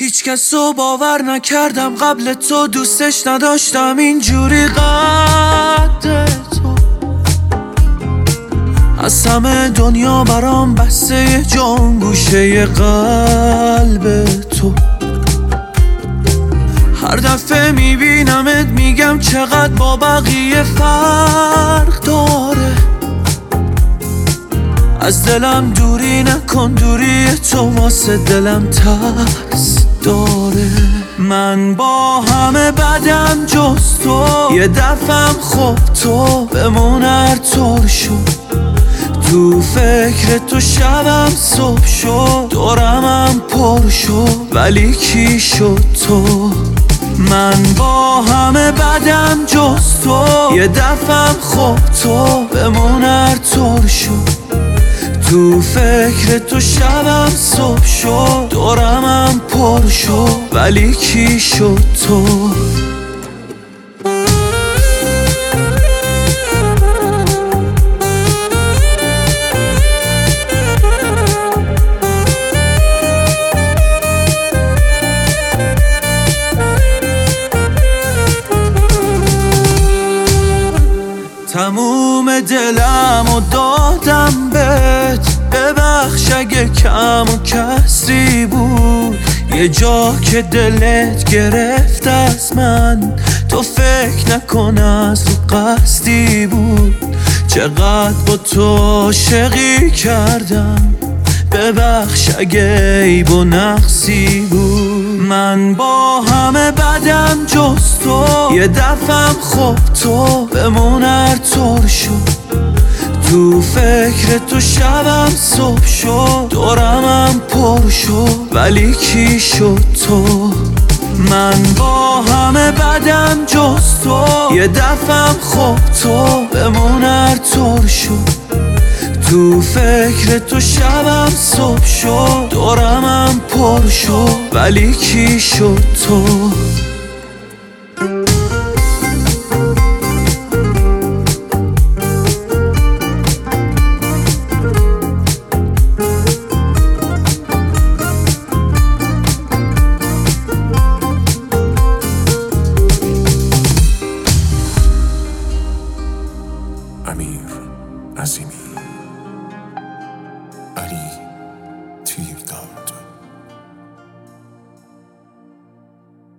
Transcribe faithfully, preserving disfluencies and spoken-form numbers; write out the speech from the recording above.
هیچ کس رو باور نکردم قبل تو، دوستش نداشتم اینجوری قد تو. از همه دنیا برام بسته جان گوشه قلب تو. هر دفعه میبینمت میگم چقدر با بقیه فرق داره. از دلم دوری نکن، دوری تو واسه دلم ترس داره. من با همه بدم جز تو، یه دفعم خوب تو بمون هر طور شد. تو فکر تو شبم صبح شد، دورمم پر شد ولی کی شد تو. من با همه بدم جز تو، یه دفعم خوب تو بمون هر طور شد. تو فکر تو شبم صبح شد، دورمم پر شد ولی کی شد تو. تموم دلم و دادم بهت، ببخش اگه کم و کسری بود. یه جا که دلت گرفت از من، تو فکر نکن از رو قصدی بود. چقدر با تو عاشقی کردم، ببخش اگه عیب و نقصی بود. من با همه بدم جز تو، یه دفعم خوب تو بمون هر طور شد. تو فکر تو شبم صبح شد، دورمم پر شد ولی کی شد تو. من با همه بدم جز تو، یه دفعم خوب تو بمون هر طور شد. تو فکر تو شبم صبح شد، دورمم پر شد ولی کی شد تو.